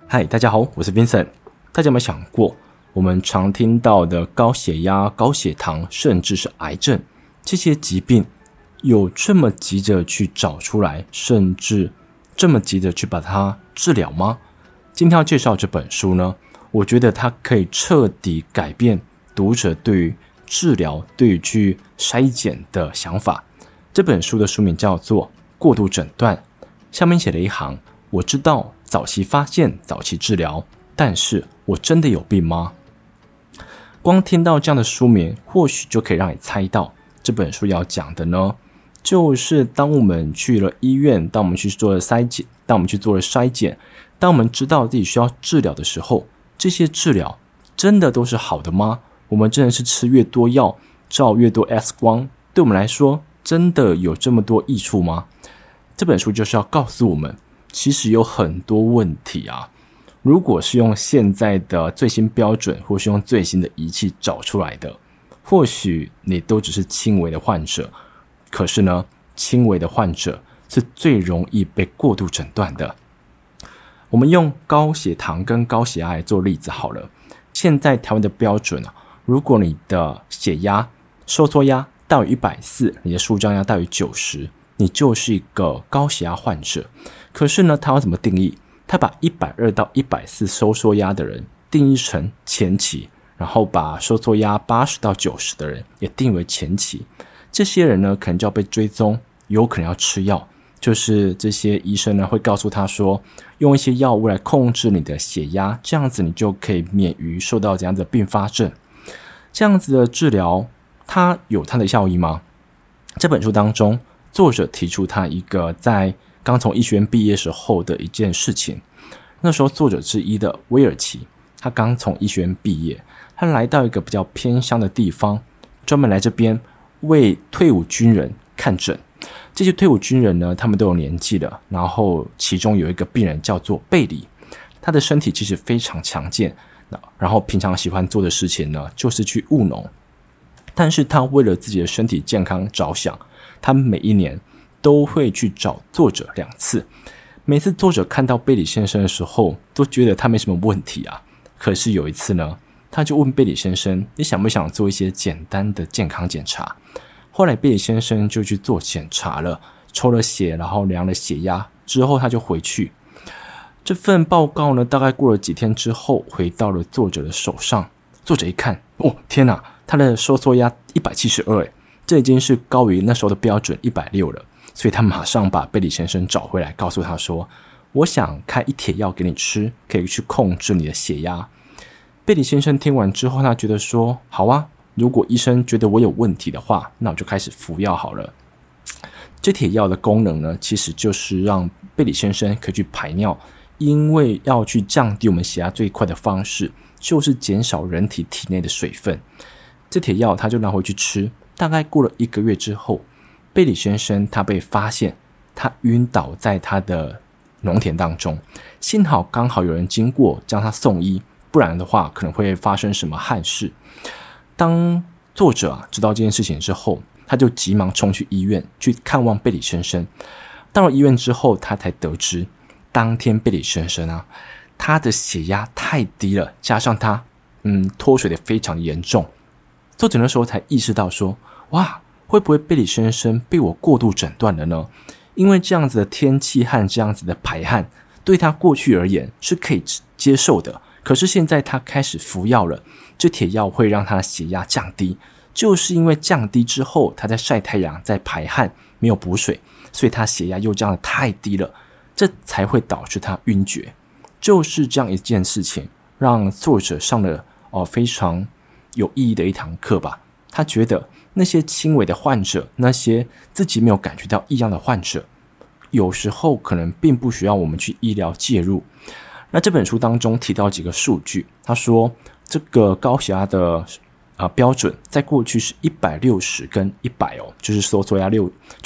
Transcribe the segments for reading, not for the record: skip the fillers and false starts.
嗨，大家好，我是 Vincent。大家有没有想过，我们常听到的高血压、高血糖，甚至是癌症，这些疾病有这么急着去找出来，甚至这么急着去把它治疗吗？今天要介绍这本书呢，我觉得它可以彻底改变读者对于治疗、对于去筛检的想法。这本书的书名叫做《过度诊断》，下面写了一行：我知道早期发现、早期治疗，但是我真的有病吗？光听到这样的书名，或许就可以让你猜到这本书要讲的呢，就是当我们去了医院，当我们去做了筛检，当我们知道自己需要治疗的时候，这些治疗真的都是好的吗？我们真的是吃越多药，照越多 X 光，对我们来说真的有这么多益处吗？这本书就是要告诉我们，其实有很多问题啊，如果是用现在的最新标准，或是用最新的仪器找出来的，或许你都只是轻微的患者，可是呢，轻微的患者是最容易被过度诊断的。我们用高血糖跟高血压来做例子好了。现在台湾的标准啊，如果你的血压、收缩压大于140，你的舒张压大于90，你就是一个高血压患者。可是呢，他要怎么定义？他把120到140收缩压的人定义成前期，然后把收缩压80到90的人也定为前期。这些人呢，可能就要被追踪，有可能要吃药。就是这些医生呢，会告诉他说，用一些药物来控制你的血压，这样子你就可以免于受到这样的并发症。这样子的治疗，它有它的效益吗？这本书当中，作者提出他一个在刚从医学院毕业时候的一件事情。那时候作者之一的威尔奇，他刚从医学院毕业，他来到一个比较偏乡的地方，专门来这边为退伍军人看诊。这些退伍军人呢，他们都有年纪了，然后其中有一个病人叫做贝里，他的身体其实非常强健，然后平常喜欢做的事情呢，就是去务农。但是他为了自己的身体健康着想，他每一年都会去找作者2次。每次作者看到贝里先生的时候，都觉得他没什么问题啊。可是有一次呢，他就问贝里先生，你想不想做一些简单的健康检查？后来贝里先生就去做检查了，抽了血，然后量了血压，之后他就回去。这份报告呢，大概过了几天之后，回到了作者的手上。作者一看，哦，天哪，他的收缩压172，这已经是高于那时候的标准160了。所以他马上把贝里先生找回来，告诉他说，我想开一帖药给你吃，可以去控制你的血压。贝里先生听完之后，他觉得说，好啊，如果医生觉得我有问题的话，那我就开始服药好了。这帖药的功能呢，其实就是让贝里先生可以去排尿，因为要去降低我们血压最快的方式，就是减少人体体内的水分。这帖药他就拿回去吃，大概过了1个月之后，贝里先生他被发现他晕倒在他的农田当中，幸好刚好有人经过将他送医，不然的话可能会发生什么憾事。当作者知道这件事情之后，他就急忙冲去医院去看望贝里先生。到了医院之后，他才得知当天贝里先生他的血压太低了，加上他脱水的非常严重。作者那时候才意识到说，哇，会不会贝里先生被我过度诊断了呢？因为这样子的天气和这样子的排汗对他过去而言是可以接受的，可是现在他开始服药了，这帖药会让他的血压降低，就是因为降低之后他在晒太阳，在排汗，没有补水，所以他血压又降得太低了，这才会导致他晕厥。就是这样一件事情让作者上了非常有意义的一堂课吧。他觉得那些轻微的患者，那些自己没有感觉到异样的患者，有时候可能并不需要我们去医疗介入。那这本书当中提到几个数据，他说这个高血压的标准在过去是160跟100就是收缩压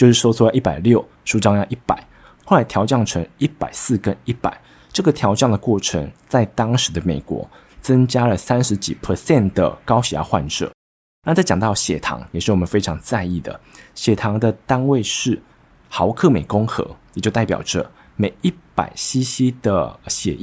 160，舒张压100，后来调降成140跟100。这个调降的过程在当时的美国增加了30几%的高血压患者。那再讲到血糖，也是我们非常在意的，血糖的单位是毫克每公克，也就代表着每100cc 的血液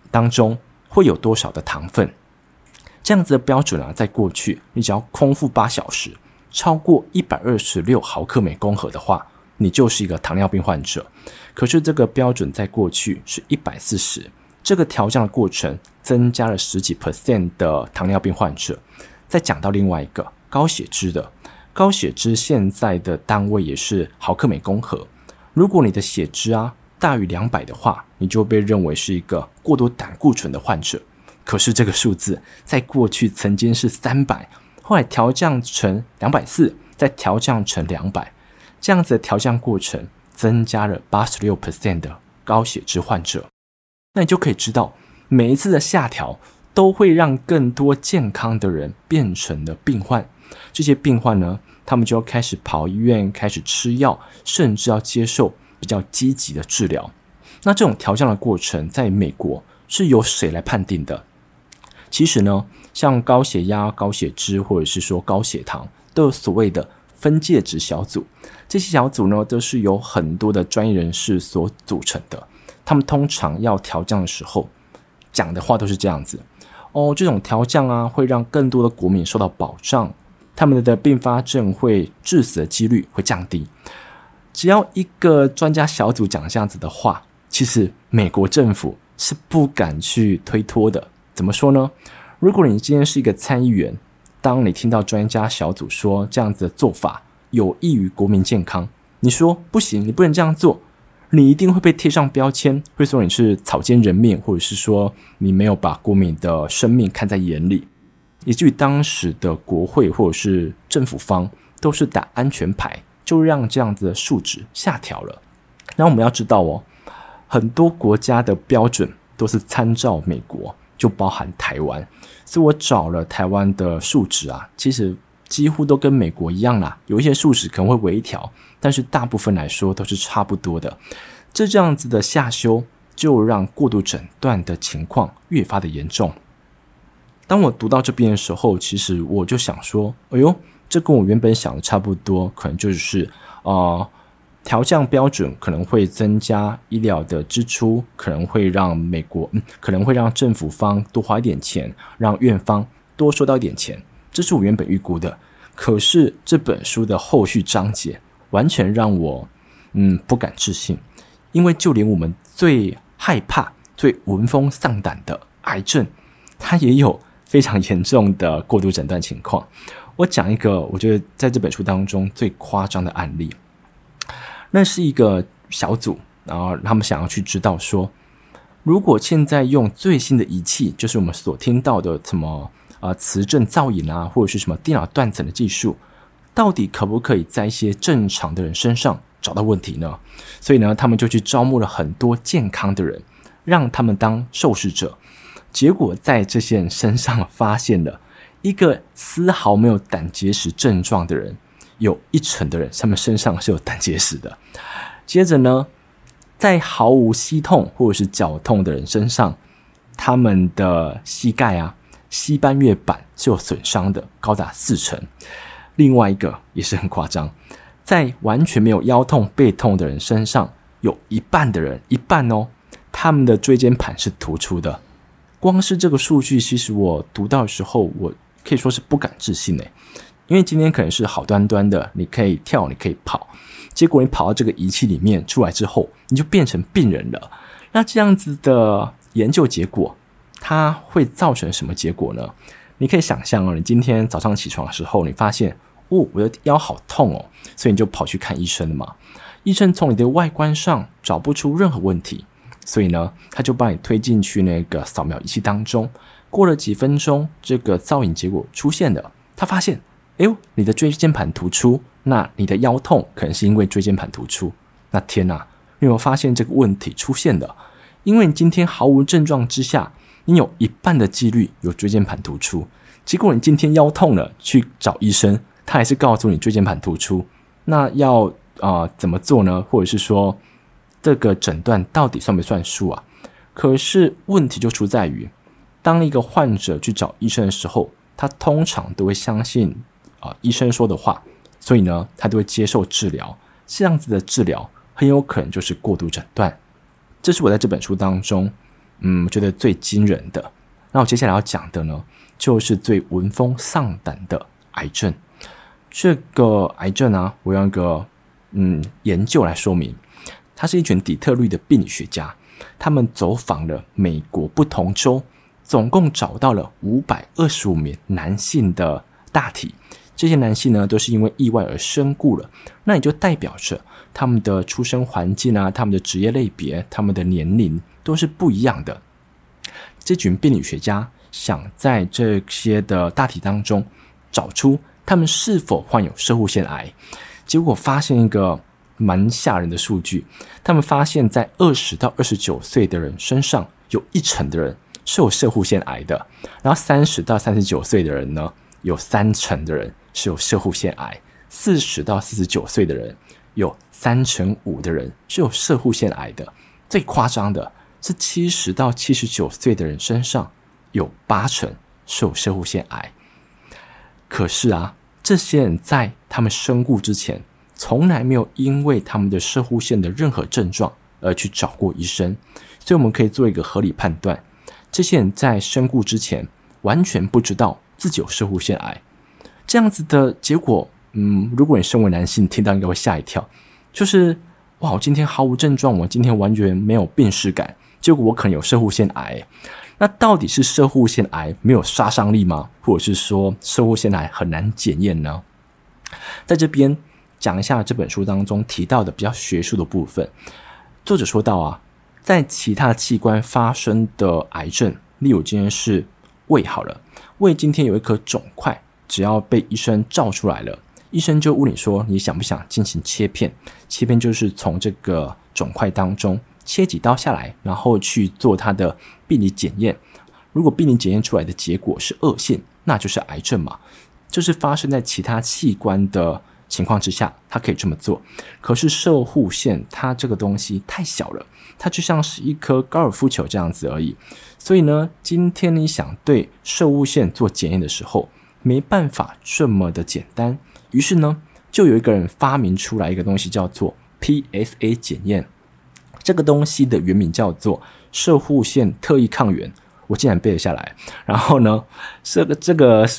当中会有多少的糖分。这样子的标准啊，在过去你只要空腹8小时超过126毫克每公克的话，你就是一个糖尿病患者。可是这个标准在过去是140，这个调降的过程增加了10几%的糖尿病患者。再讲到另外一个高血脂的，高血脂现在的单位也是毫克每公克。如果你的血脂啊大于200的话，你就被认为是一个过多胆固醇的患者。可是这个数字在过去曾经是300，后来调降成240，再调降成200，这样子的调降过程增加了 86% 的高血脂患者。那你就可以知道，每一次的下调都会让更多健康的人变成了病患。这些病患呢，他们就要开始跑医院，开始吃药，甚至要接受比较积极的治疗。那这种调降的过程在美国是由谁来判定的？其实呢，像高血压、高血脂或者是说高血糖，都有所谓的分界值小组。这些小组呢，都是由很多的专业人士所组成的。他们通常要调降的时候，讲的话都是这样子：这种调降啊，会让更多的国民受到保障，他们的并发症会致死的几率会降低。只要一个专家小组讲这样子的话，其实美国政府是不敢去推脱的。怎么说呢？如果你今天是一个参议员，当你听到专家小组说这样子的做法有益于国民健康，你说不行，你不能这样做，你一定会被贴上标签，会说你是草菅人命，或者是说你没有把国民的生命看在眼里。以至于当时的国会或者是政府方都是打安全牌，就让这样子的数值下调了。那我们要知道很多国家的标准都是参照美国，就包含台湾。所以我找了台湾的数值啊，其实几乎都跟美国一样啦，有一些数值可能会微调，但是大部分来说都是差不多的。这样子的下修，就让过度诊断的情况越发的严重。当我读到这边的时候，其实我就想说，这跟我原本想的差不多，可能就是调降标准可能会增加医疗的支出，可能会让可能会让政府方多花一点钱，让院方多收到一点钱，这是我原本预估的。可是这本书的后续章节完全让我不敢置信，因为就连我们最害怕、最闻风丧胆的癌症，它也有非常严重的过度诊断情况。我讲一个我觉得在这本书当中最夸张的案例。那是一个小组，然后他们想要去知道说，如果现在用最新的仪器，就是我们所听到的什么磁振造影啊，或者是什么电脑断层的技术，到底可不可以在一些正常的人身上找到问题呢？所以呢，他们就去招募了很多健康的人，让他们当受试者。结果在这些人身上发现了一个丝毫没有胆结石症状的人，有1成的人他们身上是有胆结石的。接着呢，在毫无膝痛或者是脚痛的人身上，他们的膝盖啊、膝半月板是有损伤的，高达4成。另外一个也是很夸张，在完全没有腰痛背痛的人身上，有一半的人，他们的椎间盘是突出的。光是这个数据，其实我读到的时候，我可以说是不敢置信因为今天可能是好端端的，你可以跳，你可以跑，结果你跑到这个仪器里面出来之后，你就变成病人了。那这样子的研究结果，它会造成什么结果呢？你可以想象你今天早上起床的时候，你发现我的腰好痛所以你就跑去看医生了嘛。医生从你的外观上找不出任何问题，所以呢，他就把你推进去那个扫描仪器当中。过了几分钟，这个造影结果出现了，他发现你的椎间盘突出，那你的腰痛可能是因为椎间盘突出。那天哪，你有没有发现这个问题出现的？因为你今天毫无症状之下，你有一半的几率有椎间盘突出，结果你今天腰痛了，去找医生，他还是告诉你椎间盘突出。那要怎么做呢？或者是说这个诊断到底算不算数啊？可是问题就出在于，当一个患者去找医生的时候，他通常都会相信医生说的话，所以呢，他都会接受治疗。这样子的治疗很有可能就是过度诊断。这是我在这本书当中觉得最惊人的。那我接下来要讲的呢，就是最闻风丧胆的癌症。这个癌症啊，我用一个研究来说明。它是一群底特律的病理学家，他们走访了美国不同州，总共找到了525名男性的大体。这些男性呢，都是因为意外而身故了，那也就代表着他们的出生环境啊，他们的职业类别，他们的年龄都是不一样的。这群病理学家想在这些的大体当中找出他们是否患有攝護腺癌，结果发现一个蛮吓人的数据。他们发现在20到29岁的人身上，有1成的人是有攝護腺癌的，然后30到39岁的人呢，有3成的人是有攝護腺癌，40到49岁的人有3/5的人是有攝護腺癌的。最夸张的是70到79岁的人身上有8成是有攝護腺癌。可是啊，这些人在他们身故之前，从来没有因为他们的攝護腺的任何症状而去找过医生，所以我们可以做一个合理判断，这些人在身故之前完全不知道自己有攝護腺癌。这样子的结果，如果你身为男性听到应该会吓一跳，就是哇，我今天毫无症状，我今天完全没有病识感，结果我可能有攝護腺癌。那到底是攝護腺癌没有杀伤力吗？或者是说攝護腺癌很难检验呢？在这边讲一下这本书当中提到的比较学术的部分。作者说到啊，在其他器官发生的癌症，例如今天是胃好了，胃今天有一颗肿块，只要被医生照出来了，医生就问你说你想不想进行切片。切片就是从这个肿块当中切几刀下来，然后去做它的病理检验。如果病理检验出来的结果是恶性，那就是癌症嘛。就是发生在其他器官的情况之下，它可以这么做。可是攝護腺它这个东西太小了，它就像是一颗高尔夫球这样子而已。所以呢，今天你想对攝護腺做检验的时候，没办法这么的简单。于是呢，就有一个人发明出来一个东西叫做 PSA 检验。这个东西的原名叫做攝護腺特异抗原，我竟然背了下来。然后呢，这个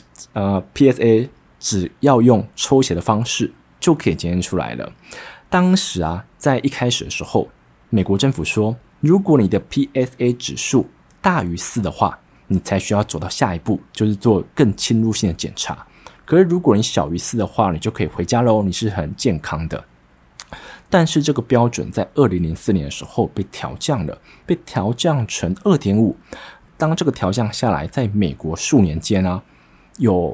PSA 只要用抽血的方式就可以检验出来了。当时啊，在一开始的时候，美国政府说，如果你的 PSA 指数大于4的话，你才需要走到下一步，就是做更侵入性的检查。可是如果你小于4的话，你就可以回家咯，你是很健康的。但是这个标准在2004年的时候被调降了，被调降成 2.5。 当这个调降下来，在美国数年间啊，有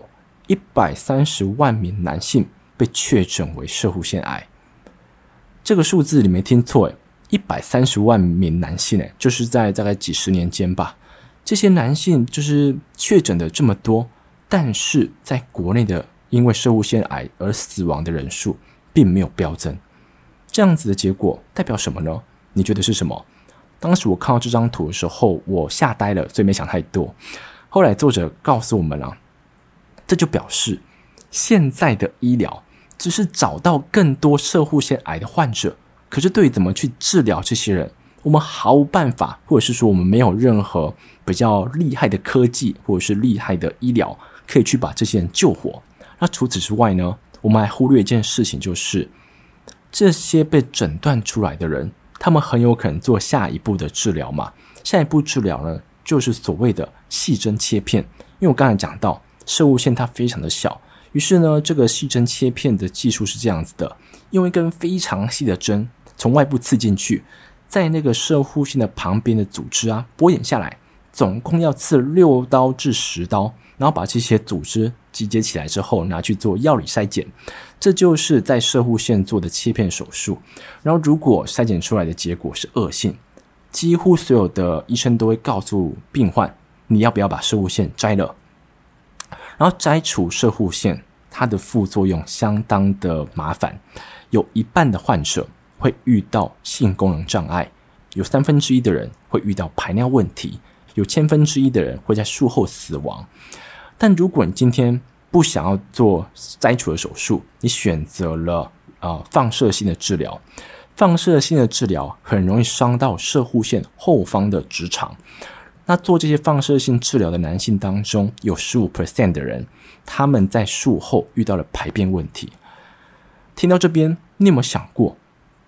130万名男性被确诊为攝護腺癌。这个数字你没听错，130万名男性就是在大概几十年间吧。这些男性就是确诊的这么多，但是在国内的因为攝護腺癌而死亡的人数并没有飙增。这样子的结果代表什么呢？你觉得是什么？当时我看到这张图的时候，我吓呆了，所以没想太多。后来作者告诉我们啊，这就表示现在的医疗只是找到更多攝護腺癌的患者，可是对于怎么去治疗这些人，我们毫无办法，或者是说我们没有任何比较厉害的科技或者是厉害的医疗可以去把这些人救活。那除此之外呢，我们还忽略一件事情，就是这些被诊断出来的人，他们很有可能做下一步的治疗嘛。下一步治疗呢，就是所谓的细针切片。因为我刚才讲到攝護腺它非常的小，于是呢，这个细针切片的技术是这样子的，用一根非常细的针从外部刺进去，在那个攝護腺的旁边的组织啊剥演下来，总共要刺6刀至10刀，然后把这些组织集结起来之后拿去做药理筛检。这就是在攝護腺做的切片手术。然后如果筛检出来的结果是恶性，几乎所有的医生都会告诉病患，你要不要把攝護腺摘了。然后摘除攝護腺，它的副作用相当的麻烦，有一半的患者会遇到性功能障碍，有1/3的人会遇到排尿问题，有1/1000的人会在术后死亡。但如果你今天不想要做摘除的手术，你选择了放射性的治疗。 放射性的治疗很容易伤到射护腺后方的直肠。那做这些放射性治疗的男性当中，有 15% 的人，他们在术后遇到了排便问题。听到这边，你有没有想过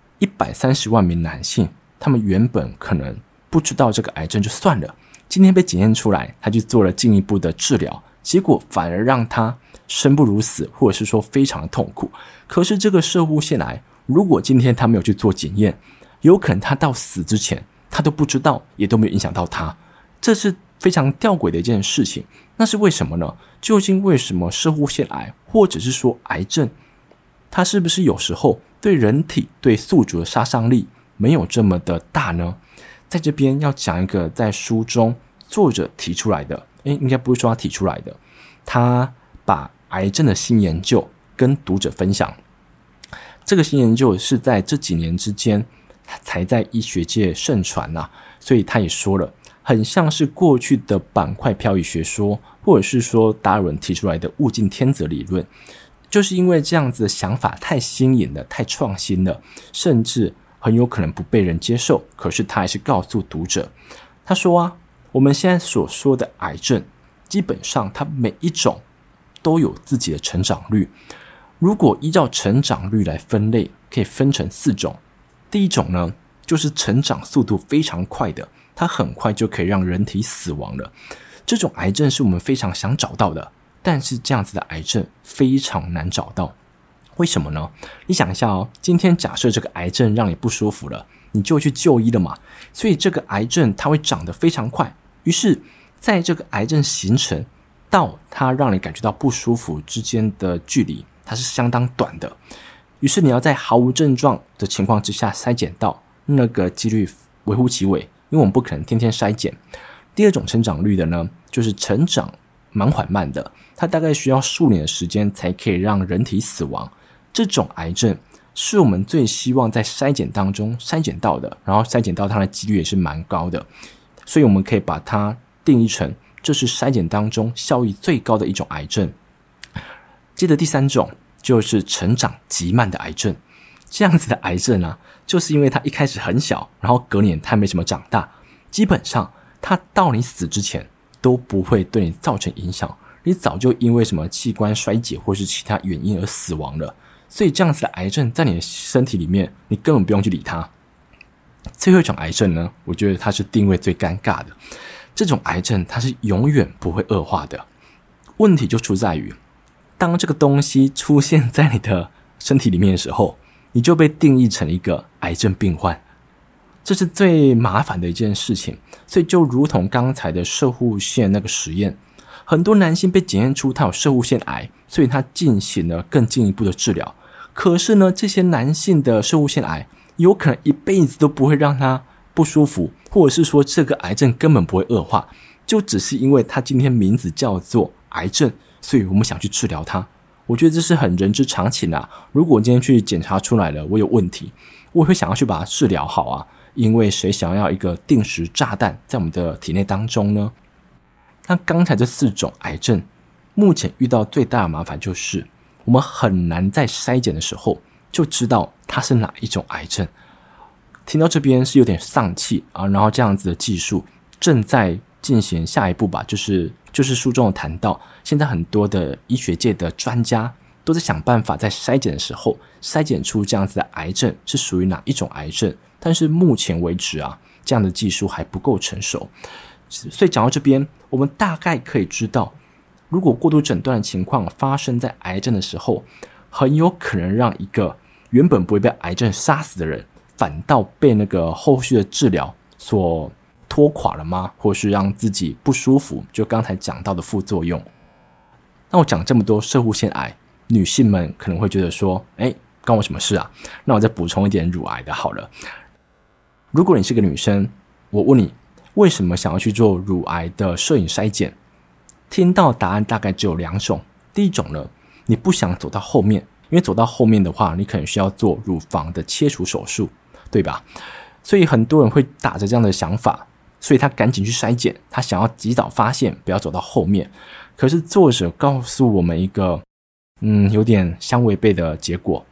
130万名男性，他们原本可能不知道这个癌症就算了，今天被检验出来，他去做了进一步的治疗，结果反而让他生不如死，或者是说非常的痛苦。可是这个射护腺癌，如果今天他没有去做检验，有可能他到死之前他都不知道，也都没有影响到他，这是非常吊诡的一件事情。那是为什么呢？究竟为什么射护腺癌或者是说癌症，它是不是有时候对人体对宿主的杀伤力没有这么的大呢？在这边要讲一个在书中作者提出来的，应该不是说他提出来的，他把癌症的新研究跟读者分享。这个新研究是在这几年之间才在医学界盛传所以他也说了，很像是过去的板块漂移学说，或者是说达尔文提出来的物竞天择理论，就是因为这样子的想法太新颖了，太创新了，甚至很有可能不被人接受，可是他还是告诉读者，他说我们现在所说的癌症，基本上它每一种都有自己的成长率。如果依照成长率来分类，可以分成4种。第一种呢，就是成长速度非常快的，它很快就可以让人体死亡了。这种癌症是我们非常想找到的，但是这样子的癌症非常难找到。为什么呢？你想一下今天假设这个癌症让你不舒服了，你就去就医了嘛，所以这个癌症它会长得非常快，于是在这个癌症形成到它让你感觉到不舒服之间的距离，它是相当短的，于是你要在毫无症状的情况之下筛检到，那个几率微乎其微，因为我们不可能天天筛检。第二种成长率的呢，就是成长蛮缓慢的，它大概需要数年的时间才可以让人体死亡。这种癌症是我们最希望在筛检当中筛检到的，然后筛检到它的几率也是蛮高的，所以我们可以把它定义成这是筛检当中效益最高的一种癌症。接着第3种就是成长极慢的癌症。这样子的癌症就是因为它一开始很小，然后隔年它没什么长大，基本上它到你死之前都不会对你造成影响，你早就因为什么器官衰竭或是其他原因而死亡了。所以这样子的癌症在你的身体里面，你根本不用去理它。最后一种癌症呢，我觉得它是定位最尴尬的。这种癌症它是永远不会恶化的，问题就出在于当这个东西出现在你的身体里面的时候，你就被定义成一个癌症病患，这是最麻烦的一件事情。所以就如同刚才的射护腺那个实验，很多男性被检验出他有射护腺癌，所以他进行了更进一步的治疗。可是呢，这些男性的射护腺癌有可能一辈子都不会让他不舒服，或者是说这个癌症根本不会恶化，就只是因为他今天名字叫做癌症，所以我们想去治疗它。我觉得这是很人之常情如果今天去检查出来了我有问题，我也会想要去把它治疗好因为谁想要一个定时炸弹在我们的体内当中呢？那刚才这4种癌症目前遇到最大的麻烦就是我们很难在筛检的时候就知道它是哪一种癌症。听到这边是有点丧气然后这样子的技术正在进行下一步吧，就是书中有谈到，现在很多的医学界的专家都在想办法在筛检的时候筛检出这样子的癌症是属于哪一种癌症，但是目前为止这样的技术还不够成熟。所以讲到这边，我们大概可以知道，如果过度诊断的情况发生在癌症的时候，很有可能让一个原本不会被癌症杀死的人，反倒被那个后续的治疗所拖垮了吗？或是让自己不舒服，就刚才讲到的副作用。那我讲这么多射护腺癌，女性们可能会觉得说关我什么事那我再补充一点乳癌的好了。如果你是个女生，我问你为什么想要去做乳癌的摄影筛检，听到答案大概只有2种。第一种呢，你不想走到后面，因为走到后面的话你可能需要做乳房的切除手术，对吧？所以很多人会打着这样的想法，所以他赶紧去筛检，他想要及早发现，不要走到后面。可是作者告诉我们一个有点相违背的结果。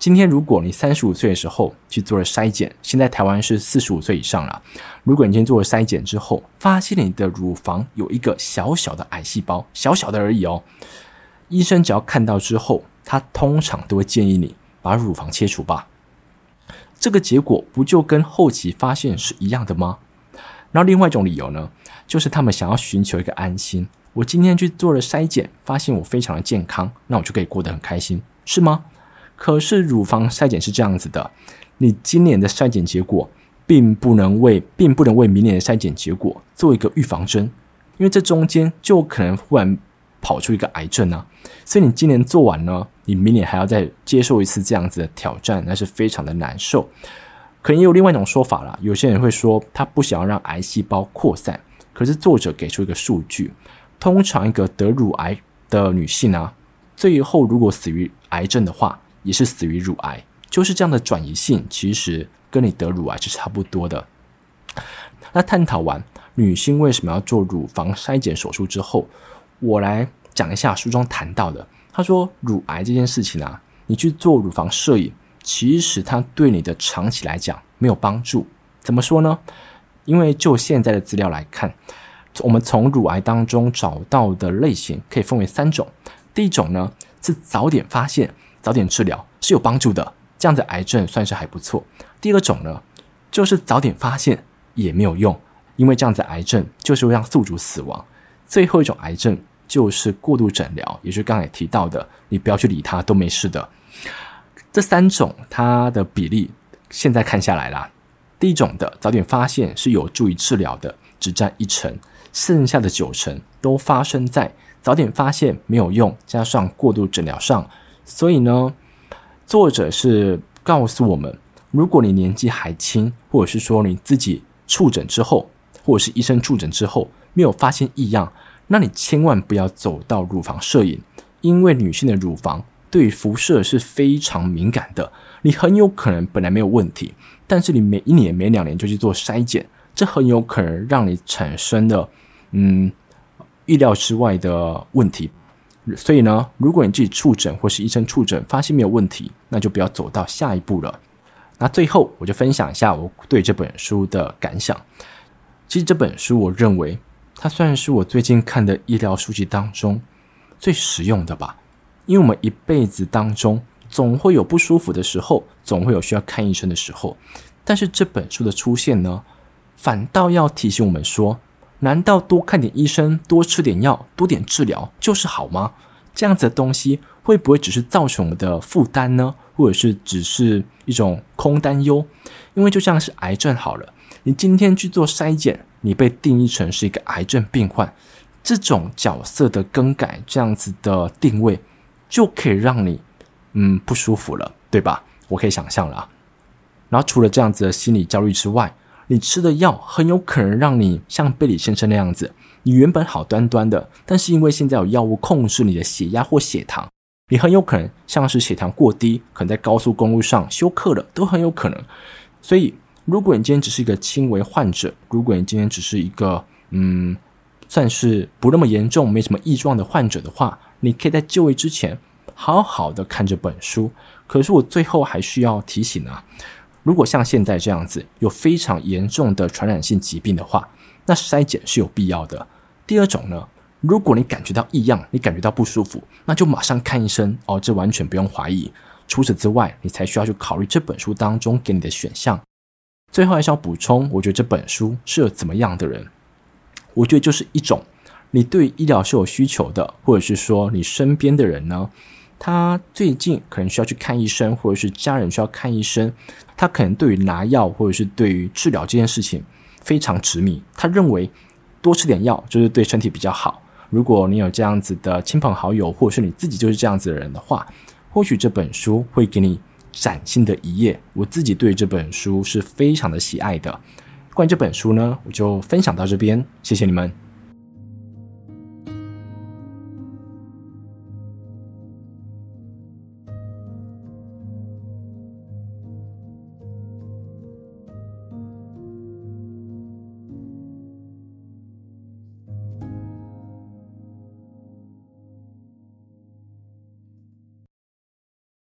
今天如果你35岁的时候去做了筛检，现在台湾是45岁以上了，如果你今天做了筛检之后，发现你的乳房有一个小小的癌细胞，小小的而已哦，医生只要看到之后，他通常都会建议你把乳房切除吧。这个结果不就跟后期发现是一样的吗？然后另外一种理由呢，就是他们想要寻求一个安心，我今天去做了筛检，发现我非常的健康，那我就可以过得很开心，是吗？可是乳房筛检是这样子的，你今年的筛检结果并不能为明年的筛检结果做一个预防针，因为这中间就可能忽然跑出一个癌症啊，所以你今年做完呢，你明年还要再接受一次这样子的挑战，那是非常的难受。可能也有另外一种说法啦，有些人会说他不想要让癌细胞扩散，可是作者给出一个数据，通常一个得乳癌的女性啊，最后如果死于癌症的话，也是死于乳癌，就是这样的转移性，其实跟你得乳癌是差不多的。那探讨完女性为什么要做乳房筛检手术之后，我来讲一下书中谈到的。他说乳癌这件事情啊，你去做乳房摄影，其实它对你的长期来讲没有帮助。怎么说呢？因为就现在的资料来看，我们从乳癌当中找到的类型可以分为3种。第一种呢，是早点发现早点治疗是有帮助的，这样的癌症算是还不错。第二种呢，就是早点发现也没有用，因为这样的癌症就是会让宿主死亡。最后一种癌症就是过度诊疗，也就是刚才提到的，你不要去理它都没事的。这3种它的比例现在看下来啦，第一种的早点发现是有助于治疗的，只占1成，剩下的9成都发生在早点发现没有用加上过度诊疗上。所以呢，作者是告诉我们，如果你年纪还轻，或者是说你自己触诊之后，或者是医生触诊之后没有发现异样，那你千万不要走到乳房摄影，因为女性的乳房对辐射是非常敏感的，你很有可能本来没有问题，但是你每1年每2年就去做筛检，这很有可能让你产生了意料之外的问题。所以呢，如果你自己触诊或是医生触诊发现没有问题，那就不要走到下一步了。那最后我就分享一下我对这本书的感想。其实这本书我认为它算是我最近看的医疗书籍当中最实用的吧，因为我们一辈子当中总会有不舒服的时候，总会有需要看医生的时候，但是这本书的出现呢，反倒要提醒我们说，难道多看点医生，多吃点药，多点治疗就是好吗？这样子的东西会不会只是造成我们的负担呢？或者是只是一种空担忧？因为就像是癌症好了，你今天去做筛检，你被定义成是一个癌症病患，这种角色的更改，这样子的定位就可以让你不舒服了，对吧？我可以想象了。然后除了这样子的心理焦虑之外，你吃的药很有可能让你像贝里先生那样子，你原本好端端的，但是因为现在有药物控制你的血压或血糖，你很有可能像是血糖过低，可能在高速公路上休克了，都很有可能。所以如果你今天只是一个轻微患者，如果你今天只是一个算是不那么严重没什么异状的患者的话，你可以在就医之前好好的看这本书。可是我最后还需要提醒啊，如果像现在这样子有非常严重的传染性疾病的话，那筛检是有必要的。第二种呢，如果你感觉到异样，你感觉到不舒服，那就马上看医生哦，这完全不用怀疑。除此之外，你才需要去考虑这本书当中给你的选项。最后还是要补充，我觉得这本书适合怎么样的人？我觉得就是一种你对医疗是有需求的，或者是说你身边的人呢，他最近可能需要去看医生，或者是家人需要看医生，他可能对于拿药或者是对于治疗这件事情非常执迷，他认为多吃点药就是对身体比较好。如果你有这样子的亲朋好友，或者是你自己就是这样子的人的话，或许这本书会给你崭新的一页。我自己对这本书是非常的喜爱的。关于这本书呢，我就分享到这边，谢谢你们。